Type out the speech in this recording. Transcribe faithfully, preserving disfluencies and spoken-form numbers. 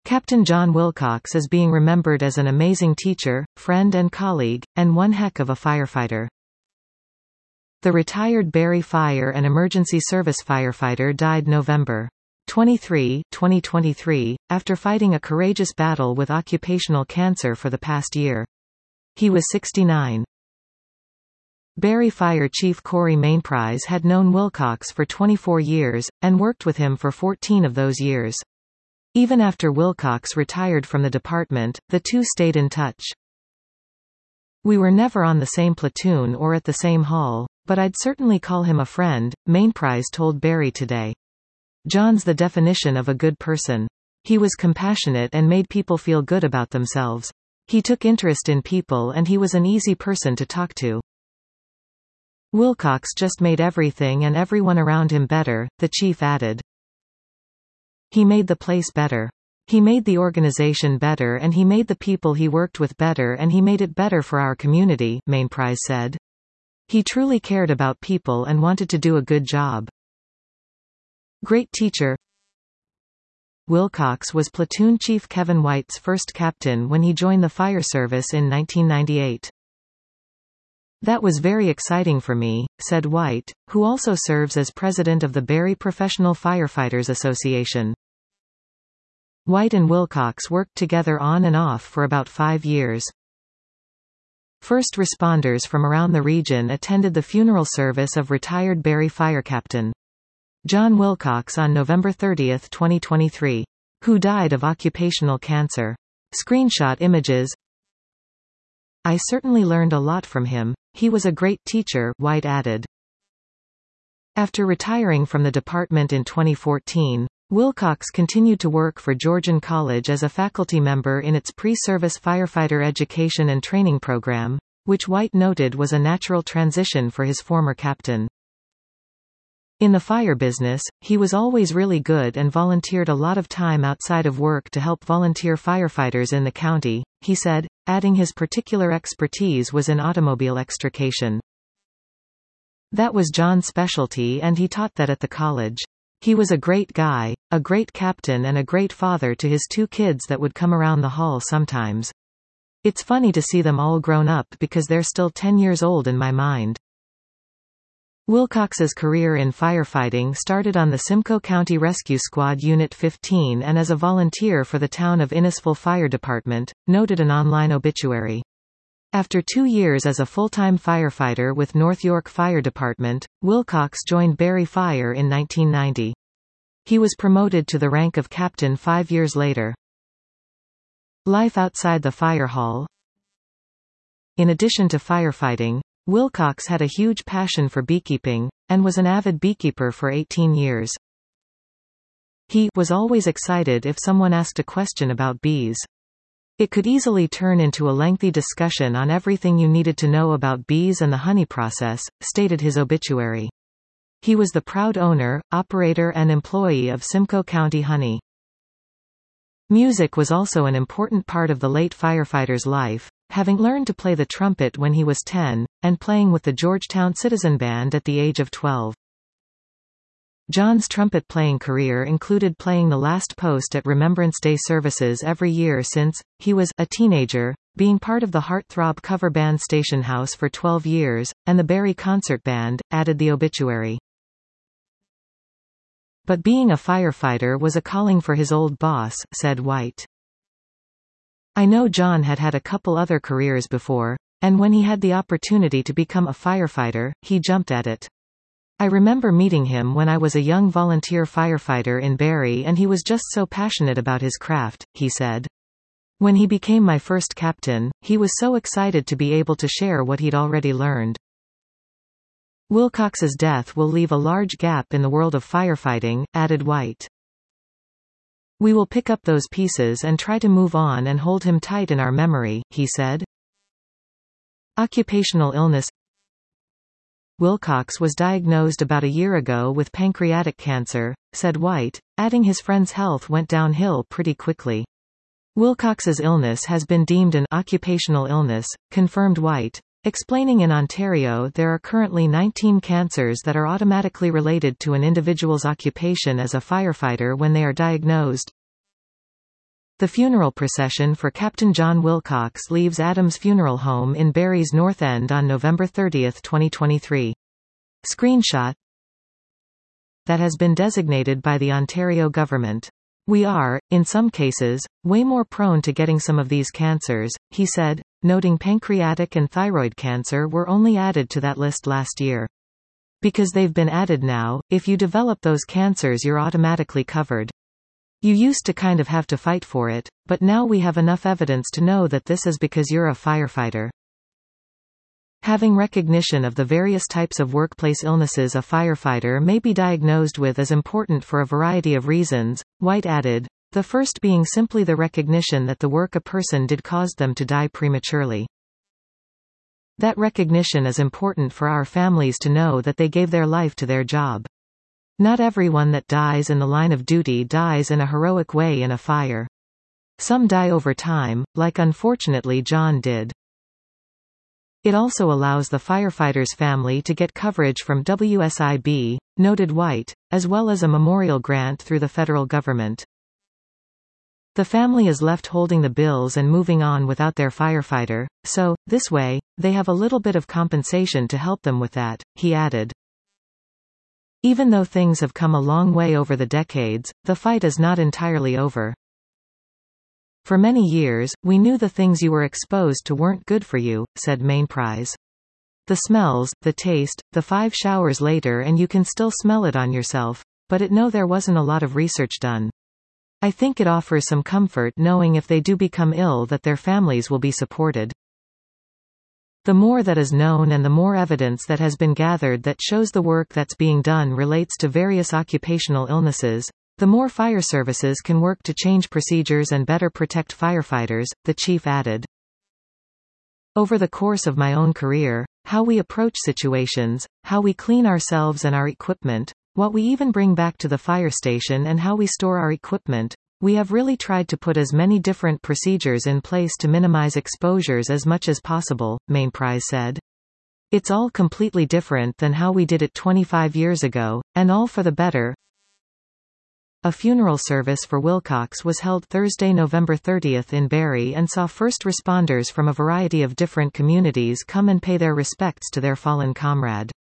Captain John Wilcox is being remembered as an amazing teacher, friend and colleague, and one heck of a firefighter. The retired Barry Fire and Emergency Service firefighter died November twenty-third, twenty twenty-three, after fighting a courageous battle with occupational cancer for the past year. He was sixty-nine. Barry Fire Chief Corey Mainprise had known Wilcox for twenty-four years, and worked with him for fourteen of those years. Even after Wilcox retired from the department, the two stayed in touch. "We were never on the same platoon or at the same hall, but I'd certainly call him a friend," Mainprise told Barry Today. "John's the definition of a good person. He was compassionate and made people feel good about themselves. He took interest in people and he was an easy person to talk to. Wilcox just made everything and everyone around him better," the chief added. "He made the place better. He made the organization better and he made the people he worked with better and he made it better for our community," Mainprise said. "He truly cared about people and wanted to do a good job. Great teacher." Wilcox was Platoon Chief Kevin White's first captain when he joined the fire service in nineteen ninety-eight. "That was very exciting for me," said White, who also serves as president of the Barry Professional Firefighters Association. White and Wilcox worked together on and off for about five years. First responders from around the region attended the funeral service of retired Barry Fire Captain John Wilcox on November thirtieth, twenty twenty-three, who died of occupational cancer. Screenshot images. "I certainly learned a lot from him. He was a great teacher," White added. After retiring from the department in twenty fourteen, Wilcox continued to work for Georgian College as a faculty member in its pre-service firefighter education and training program, which White noted was a natural transition for his former captain. In the fire business, he was always really good and volunteered a lot of time outside of work to help volunteer firefighters in the county, he said, adding his particular expertise was in automobile extrication. "That was John's specialty and he taught that at the college. He was a great guy, a great captain and a great father to his two kids that would come around the hall sometimes. It's funny to see them all grown up because they're still ten years old in my mind." Wilcox's career in firefighting started on the Simcoe County Rescue Squad Unit fifteen and as a volunteer for the town of Innisfil Fire Department, noted an online obituary. After two years as a full-time firefighter with North York Fire Department, Wilcox joined Barry Fire in nineteen ninety. He was promoted to the rank of captain five years later. Life outside the fire hall. In addition to firefighting, Wilcox had a huge passion for beekeeping, and was an avid beekeeper for eighteen years. He was always excited if someone asked a question about bees. It could easily turn into a lengthy discussion on everything you needed to know about bees and the honey process, stated his obituary. He was the proud owner, operator and employee of Simcoe County Honey. Music was also an important part of the late firefighter's life, having learned to play the trumpet when he was ten, and playing with the Georgetown Citizen Band at the age of twelve. John's trumpet-playing career included playing the last post at Remembrance Day services every year since he was a teenager, being part of the Heartthrob cover band Station House for twelve years, and the Barry Concert Band, added the obituary. But being a firefighter was a calling for his old boss, said White. "I know John had had a couple other careers before, and when he had the opportunity to become a firefighter, he jumped at it. I remember meeting him when I was a young volunteer firefighter in Barry and he was just so passionate about his craft," he said. "When he became my first captain, he was so excited to be able to share what he'd already learned." Wilcox's death will leave a large gap in the world of firefighting, added White. "We will pick up those pieces and try to move on and hold him tight in our memory," he said. Occupational illness. Wilcox was diagnosed about a year ago with pancreatic cancer, said White, adding his friend's health went downhill pretty quickly. Wilcox's illness has been deemed an occupational illness, confirmed White, explaining in Ontario there are currently nineteen cancers that are automatically related to an individual's occupation as a firefighter when they are diagnosed. The funeral procession for Captain John Wilcox leaves Adams Funeral Home in Barrie's North End on November thirtieth twenty twenty-three. Screenshot that has been designated by the Ontario government. We are, in some cases, way more prone to getting some of these cancers, he said, noting pancreatic and thyroid cancer were only added to that list last year. Because they've been added now, if you develop those cancers you're automatically covered. You used to kind of have to fight for it, but now we have enough evidence to know that this is because you're a firefighter. Having recognition of the various types of workplace illnesses a firefighter may be diagnosed with is important for a variety of reasons, White added, the first being simply the recognition that the work a person did caused them to die prematurely. That recognition is important for our families to know that they gave their life to their job. Not everyone that dies in the line of duty dies in a heroic way in a fire. Some die over time, like unfortunately John did. It also allows the firefighter's family to get coverage from W S I B, noted White, as well as a memorial grant through the federal government. The family is left holding the bills and moving on without their firefighter, so, this way, they have a little bit of compensation to help them with that, he added. Even though things have come a long way over the decades, the fight is not entirely over. For many years, we knew the things you were exposed to weren't good for you, said Mainprise. The smells, the taste, the five showers later, and you can still smell it on yourself, but it no there wasn't a lot of research done. I think it offers some comfort knowing if they do become ill that their families will be supported. The more that is known and the more evidence that has been gathered that shows the work that's being done relates to various occupational illnesses, the more fire services can work to change procedures and better protect firefighters, the chief added. Over the course of my own career, how we approach situations, how we clean ourselves and our equipment, what we even bring back to the fire station and how we store our equipment, we have really tried to put as many different procedures in place to minimize exposures as much as possible, Mainprise said. It's all completely different than how we did it twenty-five years ago, and all for the better. A funeral service for Wilcox was held Thursday, November thirtieth in Barrie and saw first responders from a variety of different communities come and pay their respects to their fallen comrade.